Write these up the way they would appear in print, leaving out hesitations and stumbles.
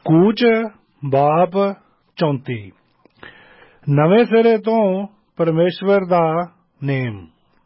ਕੂਚ ਬਾਪ 34 ਨਵੇਂ ਸਿਰੇ ਤੋਂ ਪਰਮੇਸ਼ਵਰ ਦਾ ਨੇਮ।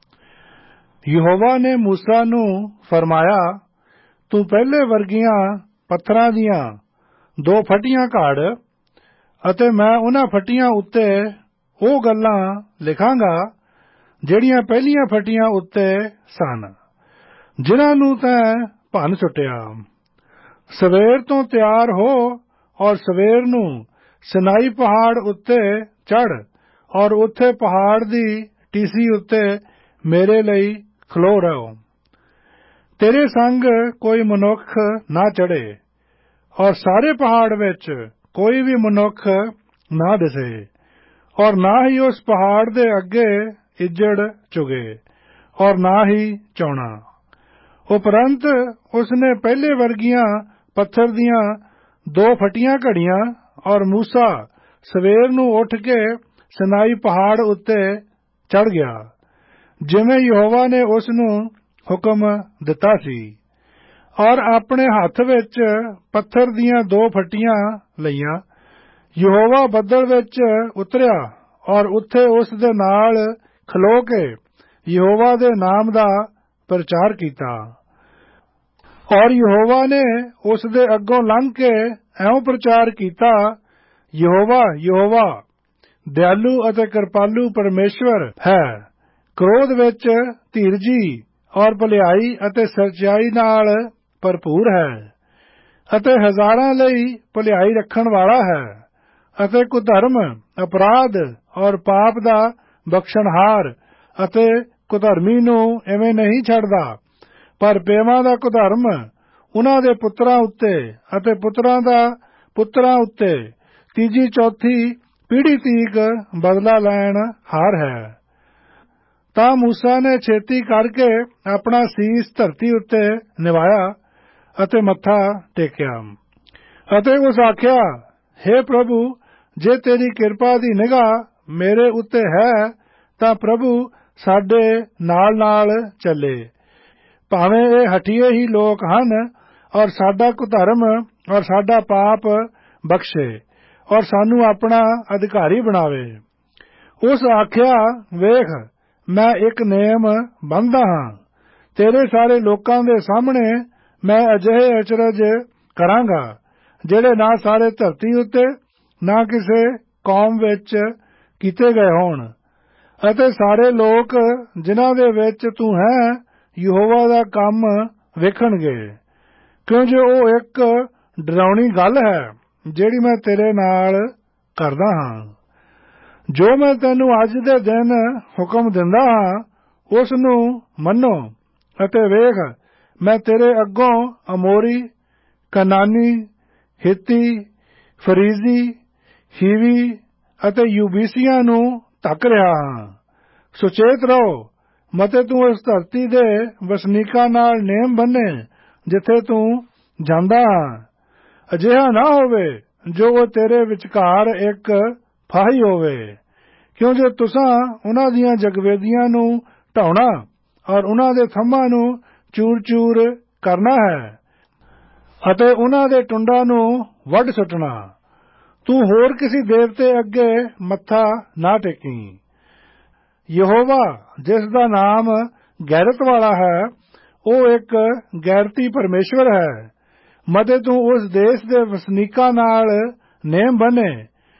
ਯਹੋਵਾ ਨੇ ਮੂਸਾ ਨੂੰ ਫਰਮਾਇਆ, ਤੂੰ ਪਹਿਲੇ ਵਰਗੀਆਂ ਪੱਥਰਾਂ ਦੀਆਂ 2 ਫੱਟੀਆਂ ਘੜ ਅਤੇ ਮੈਂ ਉਹਨਾਂ ਫੱਟੀਆਂ ਉੱਤੇ ਉਹ ਗੱਲਾਂ ਲਿਖਾਂਗਾ ਜਿਹੜੀਆਂ ਪਹਿਲੀਆਂ ਫੱਟੀਆਂ ਉੱਤੇ ਸਨ, ਜਿਨ੍ਹਾਂ ਨੂੰ ਤੈਂ ਭੰਨ ਸੁੱਟਿਆ। ਸਵੇਰ ਤੋਂ ਤਿਆਰ ਹੋ ਔਰ ਸਵੇਰ ਨੂੰ ਸਿਨਾਈ ਪਹਾੜ ਉੱਤੇ ਚੜ੍ਹ ਔਰ ਉੱਥੇ ਪਹਾੜ ਦੀ ਟੀਸੀ ਉੱਤੇ ਮੇਰੇ ਲਈ ਖਲੋ ਰਹੋ। ਤੇਰੇ ਸੰਗ ਕੋਈ ਮਨੁੱਖ ਨਾ ਚੜ੍ਹੇ ਔਰ ਸਾਰੇ ਪਹਾੜ ਵਿੱਚ ਕੋਈ ਵੀ ਮਨੁੱਖ ਨਾ ਦਿਸੇ ਔਰ ਨਾ ਹੀ ਉਸ ਪਹਾੜ ਦੇ ਅੱਗੇ ਇੱਜੜ ਚੁਗੇ ਔਰ ਨਾ ਹੀ ਚੌਣਾ। ਉਪਰੰਤ ਉਸਨੇ ਪਹਿਲੇ ਵਰਗੀਆਂ ਪੱਥਰ ਦੀਆਂ 2 ਫੱਟੀਆਂ ਘੜੀਆਂ ਔਰ ਮੂਸਾ ਸਵੇਰ ਨੂੰ ਉੱਠ ਕੇ ਸਿਨਾਈ ਪਹਾੜ ਉੱਤੇ ਚੜ੍ਹ ਗਿਆ, ਜਿਵੇਂ ਯਹੋਵਾ ਨੇ ਉਸ ਨੂੰ ਹੁਕਮ ਦਿੱਤਾ ਸੀ, ਔਰ ਆਪਣੇ ਹੱਥ ਵਿੱਚ ਪੱਥਰ ਦੀਆਂ 2 ਫੱਟੀਆਂ ਲਈਆਂ। ਯਹੋਵਾ ਬੱਦਲ ਵਿੱਚ ਉਤਰਿਆ ਔਰ ਉੱਥੇ ਉਸ ਦੇ ਨਾਲ ਖਲੋ ਕੇ ਯਹੋਵਾ ਦੇ ਨਾਮ ਦਾ ਪ੍ਰਚਾਰ ਕੀਤਾ। ਔਰ ਯਹੋਵਾ ਨੇ ਉਸ ਦੇ ਅੱਗੋਂ ਲੰਘ ਕੇ ਇਉਂ ਪ੍ਰਚਾਰ ਕੀਤਾ, ਯਹੋਵਾ ਯਹੋਵਾ ਦਿਆਲੂ ਅਤੇ ਕਿਰਪਾਲੂ ਪਰਮੇਸ਼ਵਰ ਹੈ, ਕ੍ਰੋਧ ਵਿੱਚ ਧੀਰਜੀ ਔਰ ਭਲਾਈ ਅਤੇ ਸੱਚਾਈ ਨਾਲ ਭਰਪੂਰ ਹੈ, ਅਤੇ ਹਜ਼ਾਰਾਂ ਲਈ ਭਲਾਈ ਰੱਖਣ ਵਾਲਾ ਹੈ, ਅਤੇ ਕੁਧਰਮ ਅਪਰਾਧ ਔਰ ਪਾਪ ਦਾ ਬਖਸ਼ਣਹਾਰ, ਅਤੇ ਕੁਧਰਮੀ ਨੂੰ ਐਵੇਂ ਨਹੀਂ ਛੱਡਦਾ, ਪਰ ਪੇਵਾਂ ਦਾ ਕੁਧਰਮ ਉਨ੍ਹਾਂ ਦੇ ਪੁੱਤਰਾਂ ਉੱਤੇ ਅਤੇ ਪੁੱਤਰਾਂ ਦਾ ਪੁੱਤਰਾਂ ਉੱਤੇ ਤੀਜੀ ਚੌਥੀ ਪੀੜ੍ਹੀ ਤੀਕ ਬਦਲਾ ਲੈਣ ਹਾਰ ਹੈ। ਤਾਂ ਮੂਸਾ ਨੇ ਛੇਤੀ ਕਰਕੇ ਆਪਣਾ ਸੀਸ ਧਰਤੀ ਉੱਤੇ ਨਿਵਾਇਆ ਅਤੇ ਮੱਥਾ ਟੇਕਿਆ ਅਤੇ ਉਸ ਆਖਿਆ, ਹੇ ਪ੍ਰਭੂ, ਜੇ ਤੇਰੀ ਕਿਰਪਾ ਦੀ ਨਿਗਾਹ ਮੇਰੇ ਉੱਤੇ ਹੈ ਤਾਂ ਪ੍ਰਭੂ ਸਾਡੇ ਨਾਲ ਚੱਲੇ। ਭਾਵੇਂ ਇਹ ਹਠੀਏ ਹੀ ਲੋਕ ਹਨ, ਔਰ ਸਾਡਾ ਕੁਧਰਮ ਔਰ ਸਾਡਾ ਪਾਪ ਬਖਸ਼ੇ ਔਰ ਸਾਨੂੰ ਆਪਣਾ ਅਧਿਕਾਰੀ ਬਣਾਵੇ। ਉਸ ਆਖਿਆ, ਵੇਖ, ਮੈਂ ਇੱਕ ਨੇਮ ਬੰਨ੍ਹਦਾ ਹਾਂ, ਤੇਰੇ ਸਾਰੇ ਲੋਕਾਂ ਦੇ ਸਾਹਮਣੇ ਮੈਂ ਅਜਿਹੇ ਅਚਰਜ ਕਰਾਂਗਾ ਜਿਹੜੇ ਨਾ ਸਾਰੇ ਧਰਤੀ ਉੱਤੇ ਨਾ ਕਿਸੇ ਕੌਮ ਵਿੱਚ ਕੀਤੇ ਗਏ ਹੋਣ, ਅਤੇ ਸਾਰੇ ਲੋਕ ਜਿਨ੍ਹਾਂ ਦੇ ਵਿੱਚ ਤੂੰ ਹੈ ਯਹੋਵਾ ਦਾ ਕੰਮ ਵੇਖਣਗੇ, ਕਿਉਂ ਜੋ ਉਹ ਇੱਕ ਡਰਾਉਣੀ ਗੱਲ ਹੈ ਜਿਹੜੀ ਮੈਂ ਤੇਰੇ ਨਾਲ ਕਰਦਾ ਹਾਂ। ਜੋ ਮੈਂ ਤੈਨੂੰ ਅੱਜ ਦੇ ਦਿਨ ਹੁਕਮ ਦਿੰਦਾ ਹਾਂ ਉਸ ਨੂੰ ਮੰਨੋ, ਅਤੇ ਵੇਖ, ਮੈਂ ਤੇਰੇ ਅੱਗੋਂ ਅਮੋਰੀ, ਕਨਾਨੀ, ਹਿੱਤੀ, ਫਰੀਜ਼ੀ, ਹੀਵੀ ਅਤੇ ਯਬੂਸੀਆਂ ਨੂੰ ਧੱਕ ਰਿਹਾ ਹਾਂ। ਸੁਚੇਤ ਰਹੋ, ਮਤੇ ਤੂੰ ਉਸ ਧਰਤੀ ਦੇ ਵਸਨੀਕਾਂ ਨਾਲ ਨੇਮ ਬੰਨੇ ਜਿੱਥੇ ਤੂੰ ਜਾਂਦਾ ਹਾਂ। ਅਜਿਹਾ ਨਾ ਹੋਵੇ ਜੋ ਉਹ ਤੇਰੇ ਵਿਚਕਾਰ ਇੱਕ ਫਾਹੀ ਹੋਵੇ, ਕਿਉਂ ਜੋ ਤੁਸਾਂ ਉਨ੍ਹਾਂ ਦੀਆਂ ਜਗਵੇਦੀਆਂ ਨੂੰ ਢਾਉਣਾ ਔਰ ਉਨ੍ਹਾਂ ਦੇ ਥੰਮਾਂ ਨੂੰ ਚੂਰ-ਚੂਰ ਕਰਨਾ ਹੈ ਅਤੇ ਉਨ੍ਹਾਂ ਦੇ ਟੁੰਡਾਂ ਨੂੰ ਵੱਢ ਸੁੱਟਣਾ। ਤੂੰ ਹੋਰ ਕਿਸੇ ਦੇਵਤੇ ਅੱਗੇ ਮੱਥਾ ਨਾ ਟੇਕੀ। ਯਹੋਵਾ, ਜਿਸ ਦਾ ਨਾਮ ਗੈਰਤ ਵਾਲਾ ਹੈ, ਉਹ ਇੱਕ ਗੈਰਤੀ ਪਰਮੇਸ਼ਵਰ ਹੈ। ਮਤੇ ਤੂੰ ਉਸ ਦੇਸ਼ ਦੇ ਵਸਨੀਕਾਂ ਨਾਲ ਨੇਮ ਬੰਨੇ,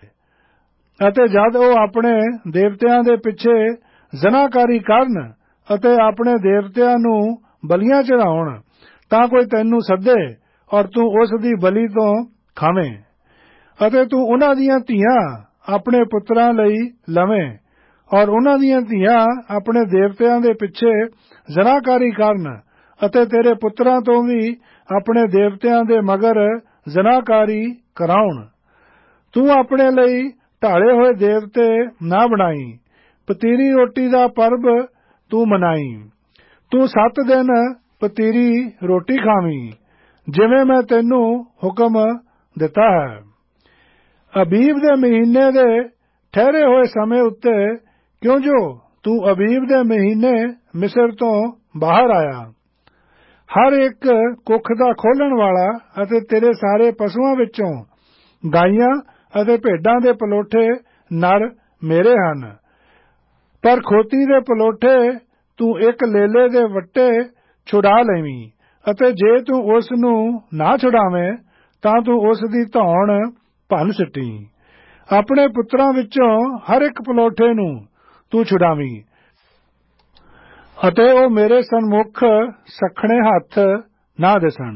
ਅਤੇ ਜਦ ਉਹ ਆਪਣੇ ਦੇਵਤਿਆਂ ਦੇ ਪਿੱਛੇ ਜ਼ਨਾਕਾਰੀ ਕਰਨ ਅਤੇ ਆਪਣੇ ਦੇਵਤਿਆਂ ਨੂੰ ਬਲੀਆਂ ਚੜ੍ਹਾਉਣ, ਤਾਂ ਕੋਈ ਤੈਨੂੰ ਸੱਦੇ ਔਰ ਤੂੰ ਉਸ ਦੀ ਬਲੀ ਤੋਂ ਖਾਵੇਂ, ਅਤੇ ਤੂੰ ਉਨ੍ਹਾਂ ਦੀਆਂ ਧੀਆਂ ਆਪਣੇ ਪੁੱਤਰਾਂ ਲਈ ਲਵੇਂ ਔਰ ਉਨ੍ਹਾਂ ਦੀਆਂ ਧੀਆਂ ਆਪਣੇ ਦੇਵਤਿਆਂ ਦੇ ਪਿੱਛੇ ਜ਼ਨਾਕਾਰੀ ਕਰਨ ਅਤੇ ਤੇਰੇ ਪੁੱਤਰਾਂ ਤੋਂ ਵੀ ਆਪਣੇ ਦੇਵਤਿਆਂ ਦੇ ਮਗਰ ਜ਼ਨਾਕਾਰੀ ਕਰਾਉਣ। ਤੂੰ ਆਪਣੇ ਲਈ ਢਾਲੇ ਹੋਏ ਦੇਵਤੇ ਨਾ ਬਣਾਈ। ਪਤੀਰੀ ਰੋਟੀ ਦਾ ਪਰਬ ਤੂੰ ਮਨਾਈ। ਤੂੰ 7 ਦਿਨ ਪਤੀਰੀ ਰੋਟੀ ਖਾਵੀਂ, ਜਿਵੇਂ ਮੈਂ ਤੈਨੂੰ ਹੁਕਮ ਦਿੱਤਾ ਹੈ। ਅਬੀਬ ਦੇ ਮਹੀਨੇ ਦੇ ਠਹਿਰੇ ਹੋਏ ਸਮੇਂ ਉੱਤੇ, ਕਿਉਂ ਜੋ ਤੂੰ ਅਬੀਬ ਦੇ ਮਹੀਨੇ ਮਿਸਰ ਤੋਂ ਬਾਹਰ ਆਇਆ। ਹਰ ਇੱਕ ਕੁੱਖ ਦਾ ਖੋਲਣ ਵਾਲਾ ਅਤੇ ਤੇਰੇ ਸਾਰੇ ਪਸ਼ੂਆਂ ਵਿੱਚੋਂ ਗਾਈਆਂ ਅਤੇ ਭੇਡਾਂ ਦੇ ਪਲੋਠੇ ਨਰ ਮੇਰੇ ਹਨ। ਪਰ ਖੋਤੀ ਦੇ ਪਲੋਠੇ ਤੂੰ ਇੱਕ ਲੇਲੇ ਦੇ ਵੱਟੇ ਛੁਡਾ ਲੈਵੀਂ, ਅਤੇ ਜੇ ਤੂੰ ਉਸ ਨੂੰ ਨਾ ਛੁਡਾਵੇਂ ਤਾਂ ਤੂੰ ਉਸ ਦੀ ਧੌਣ ਭੰਨ ਸਿੱਟੀ। ਆਪਣੇ ਪੁੱਤਰਾਂ ਵਿੱਚੋਂ ਹਰ ਇੱਕ ਪਲੋਠੇ ਨੂੰ ਤੂੰ ਛੁਡਾਵੀਂ, ਅਤੇ ਉਹ ਮੇਰੇ ਸਨਮੁਖ ਸੱਖਣੇ ਹੱਥ ਨਾ ਦਿਸਣ।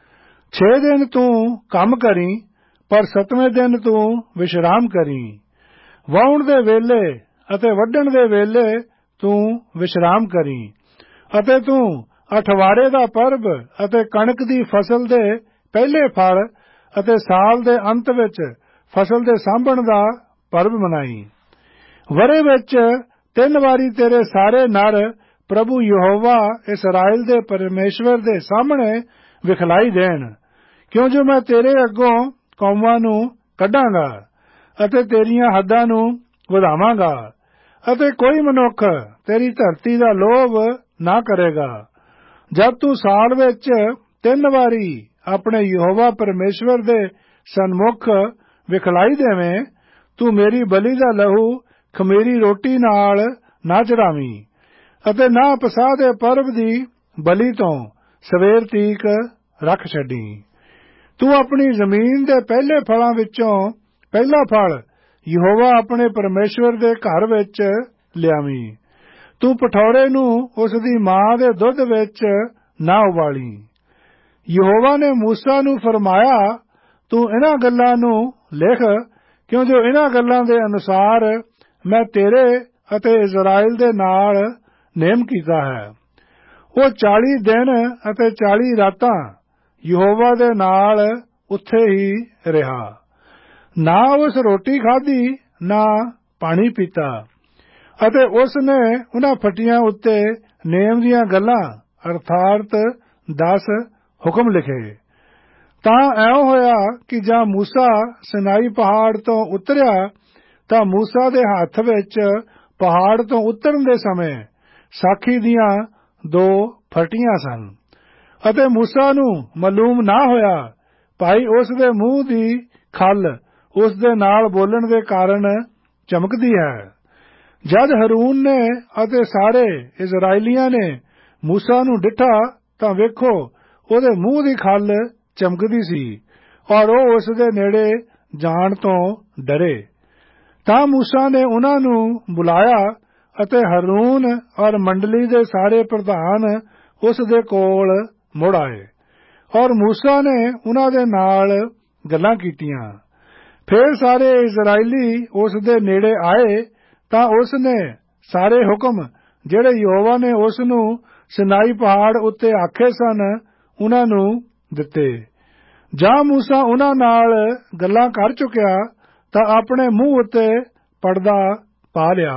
6 ਦਿਨ ਤੂੰ ਕੰਮ ਕਰੀਂ, ਪਰ 7ਵੇਂ ਦਿਨ ਤੂੰ ਵਿਸ਼ਰਾਮ ਕਰੀਂ। ਵਾਹੁਣ ਦੇ ਵੇਲੇ ਅਤੇ ਵੱਢਣ ਦੇ ਵੇਲੇ ਤੂੰ ਵਿਸ਼ਰਾਮ ਕਰੀਂ, ਅਤੇ ਤੂੰ ਅਠਵਾਰੇ ਦਾ ਪਰਬ ਅਤੇ ਕਣਕ ਦੀ ਫਸਲ ਦੇ ਪਹਿਲੇ ਫਲ ਅਤੇ ਸਾਲ ਦੇ ਅੰਤ ਵਿੱਚ ਫਸਲ ਦੇ ਸਾਂਭਣ ਦਾ ਪਰਬ ਮਨਾਈ। ਵਰੇ ਵਿੱਚ 3 ਵਾਰੀ ਤੇਰੇ ਸਾਰੇ ਨਰ ਪ੍ਰਭੂ ਯਹੋਵਾ ਇਸਰਾਇਲ ਦੇ ਪਰਮੇਸ਼ਵਰ ਦੇ ਸਾਹਮਣੇ ਵਿਖਲਾਈ ਦੇਣ, ਕਿਉਂ ਜੋ ਮੈਂ ਤੇਰੇ ਅੱਗੋਂ ਕੌਮਾਂ ਨੂੰ ਕੱਢਾਂਗਾ ਅਤੇ ਤੇਰੀਆਂ ਹੱਦਾਂ ਨੂੰ ਵਧਾਵਾਂਗਾ, ਅਤੇ ਕੋਈ ਮਨੁੱਖ ਤੇਰੀ ਧਰਤੀ ਦਾ ਲੋਭ ਨਾ ਕਰੇਗਾ। ਜਦ ਤੂੰ ਸਾਲ ਵਿੱਚ 3 ਵਾਰੀ ਆਪਣੇ ਯਹੋਵਾ ਪਰਮੇਸ਼ਵਰ ਦੇ ਸਨਮੁਖ ਵਿਖਲਾਈ ਦੇਵੇਂ, ਤੂੰ ਮੇਰੀ ਬਲੀ ਦਾ ਲਹੂ ਖਮੀਰੀ ਰੋਟੀ ਨਾਲ ਨਾ ਚੜਾਵੀਂ, ਅਤੇ ਨਾ ਪਸਾਹ ਦੇ ਪਰਬ ਦੀ ਬਲੀ ਤੋਂ ਸਵੇਰ ਤੀਕ ਰੱਖ ਛੱਡੀ। ਤੂੰ ਆਪਣੀ ਜ਼ਮੀਨ ਦੇ ਪਹਿਲੇ ਫਲਾਂ ਵਿੱਚੋਂ ਪਹਿਲਾ ਫਲ ਯਹੋਵਾ ਆਪਣੇ ਪਰਮੇਸ਼ਵਰ ਦੇ ਘਰ ਵਿੱਚ ਲਿਆਵੀਂ। ਤੂੰ ਪਠੌਰੇ ਨੂੰ ਉਸ ਦੀ ਮਾਂ ਦੇ ਦੁੱਧ ਵਿੱਚ ਨਾ ਉਬਾਲੀ। ਯਹੋਵਾ ਨੇ ਮੂਸਾ ਨੂੰ ਫਰਮਾਇਆ, ਤੂੰ ਇਹਨਾਂ ਗੱਲਾਂ ਨੂੰ ਲਿਖ, ਕਿਉਂ ਜੋ ਇਹਨਾਂ ਗੱਲਾਂ ਦੇ ਅਨੁਸਾਰ ਮੈਂ ਤੇਰੇ ਅਤੇ ਇਜ਼ਰਾਈਲ ਦੇ ਨਾਲ ਨੇਮ ਕੀਤਾ ਹੈ। ਉਹ 40 ਦਿਨ ਅਤੇ 40 ਰਾਤਾਂ ਯਹੋਵਾ ਦੇ ਨਾਲ ਉੱਥੇ ਹੀ ਰਿਹਾ, ਨਾ ਉਸ ਰੋਟੀ ਖਾਧੀ ਨਾ ਪਾਣੀ ਪੀਤਾ, ਅਤੇ ਉਸ ਨੇ ਉਹਨਾਂ ਫੱਟੀਆਂ ਉੱਤੇ ਨੇਮ ਦੀਆਂ ਗੱਲਾਂ ਅਰਥਾਤ 10 ਹੁਕਮ ਲਿਖੇ। ਤਾਂ ਐਂ ਹੋਇਆ ਕਿ ਜਦ ਮੂਸਾ ਸਿਨਾਈ ਪਹਾੜ ਤੋਂ ਉਤਰਿਆ ਤਾਂ ਮੂਸਾ ਦੇ ਹੱਥ ਵਿੱਚ ਪਹਾੜ ਤੋਂ ਉਤਰਨ ਦੇ ਸਮੇਂ ਸਾਖੀ ਦੀਆਂ 2 ਫਟੀਆਂ ਸਨ, ਅਤੇ ਮੂਸਾ ਨੂੰ ਮਾਲੂਮ ਨਾ ਹੋਇਆ ਭਾਈ ਉਸ ਦੇ ਮੂੰਹ ਦੀ ਖੱਲ ਉਸ ਦੇ ਨਾਲ ਬੋਲਣ ਦੇ ਕਾਰਨ ਚਮਕਦੀ ਹੈ। ਜਦ ਹਰੂਨ ਨੇ ਅਤੇ ਸਾਰੇ ਇਜ਼ਰਾਈਲੀਆਂ ਨੇ ਮੂਸਾ ਨੂੰ ਡਿੱਠਾ ਤਾਂ ਵੇਖੋ ਉਹਦੇ ਮੂੰਹ ਦੀ ਖੱਲ ਚਮਕਦੀ ਸੀ, ਔਰ ਉਹ ਉਸ ਦੇ ਨੇੜੇ ਜਾਣ ਤੋਂ ਡਰੇ। ਤਾਂ ਮੂਸਾ ਨੇ ਉਹਨਾਂ ਨੂੰ ਬੁਲਾਇਆ, ਅਤੇ ਹਰੂਨ ਔਰ ਮੰਡਲੀ ਦੇ ਸਾਰੇ ਪ੍ਰਧਾਨ ਉਸ ਦੇ ਕੋਲ ਮੁੜ ਆਏ, ਔਰ ਮੂਸਾ ਨੇ ਉਹਨਾਂ ਦੇ ਨਾਲ ਗੱਲਾਂ ਕੀਤੀਆਂ। ਫਿਰ ਸਾਰੇ ਇਜ਼ਰਾਈਲੀ ਉਸ ਦੇ ਨੇੜੇ ਆਏ ਤਾਂ ਉਸ ਨੇ ਸਾਰੇ ਹੁਕਮ ਜਿਹੜੇ ਯਹੋਵਾ ਨੇ ਉਸ ਨੂੰ ਸਿਨਾਈ ਪਹਾੜ ਉੱਤੇ ਆਖੇ ਸਨ ਉਹਨਾਂ ਨੂੰ ਦਿੱਤੇ। ਜਾਂ ਮੂਸਾ ਉਹਨਾਂ ਨਾਲ ਗੱਲਾਂ ਕਰ ਚੁੱਕਿਆ ਤਾਂ ਆਪਣੇ ਮੂੰਹ ਉੱਤੇ ਪਰਦਾ ਪਾ ਲਿਆ।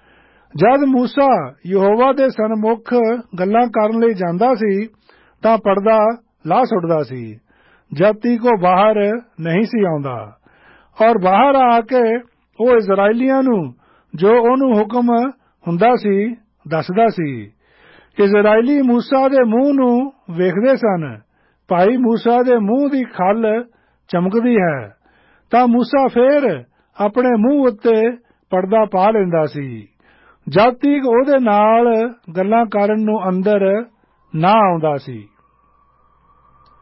ਜਦ ਮੂਸਾ ਯਹੋਵਾ ਦੇ ਸਨਮੁਖ ਗੱਲਾਂ ਕਰਨ ਲਈ ਜਾਂਦਾ ਸੀ ਤਾਂ ਪਰਦਾ ਲਾਹ ਸੁੱਟਦਾ ਸੀ, ਜਦ ਤੀਕ ਉਹ ਬਾਹਰ ਨਹੀਂ ਸੀ ਆਉਂਦਾ, ਔਰ ਬਾਹਰ ਆ ਕੇ ਉਹ ਇਜ਼ਰਾਈਲੀਆਂ ਨੂੰ ਜੋ ਉਹਨੂੰ ਹੁਕਮ ਹੁੰਦਾ ਸੀ ਦੱਸਦਾ ਸੀ। ਇਜ਼ਰਾਈਲੀ ਮੂਸਾ ਦੇ ਮੂੰਹ ਨੂੰ ਵੇਖਦੇ ਸਨ, ਭਾਈ ਮੂਸਾ ਦੇ ਮੂੰਹ ਦੀ ਖੱਲ ਚਮਕਦੀ ਹੈ। ਤਾਂ ਮੂਸਾ ਫੇਰ ਆਪਣੇ ਮੂੰਹ ਉੱਤੇ ਪਰਦਾ ਪਾ ਲੈਂਦਾ ਸੀ, ਜਦ ਤੀਕ ਉਹਦੇ ਨਾਲ ਗੱਲਾਂ ਕਰਨ ਨੂੰ ਅੰਦਰ ਨਾ ਆਉਂਦਾ ਸੀ।